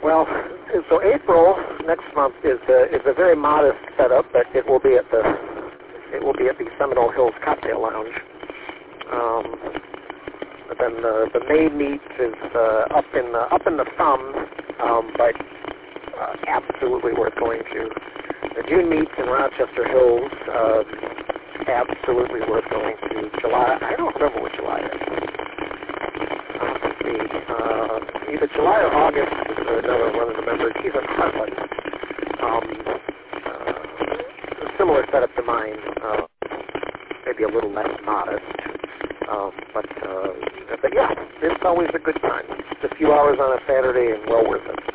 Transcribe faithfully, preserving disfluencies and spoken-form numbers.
Well, so April next month is a, is a very modest setup, but it will be at the it will be at the Seminole Hills Cocktail Lounge. Um, but then the the May meet is uh, up in the up in the thumb, um, but uh, absolutely worth going to. The June meets in Rochester Hills, uh, absolutely worth going to. July, I don't remember what July is. Uh, let's see, uh, either July or August is another one of the members. He's in Heartland. Um, uh, a similar setup to mine, uh, maybe a little less modest. Um, but, uh, but yeah, it's always a good time. Just a few hours on a Saturday and well worth it.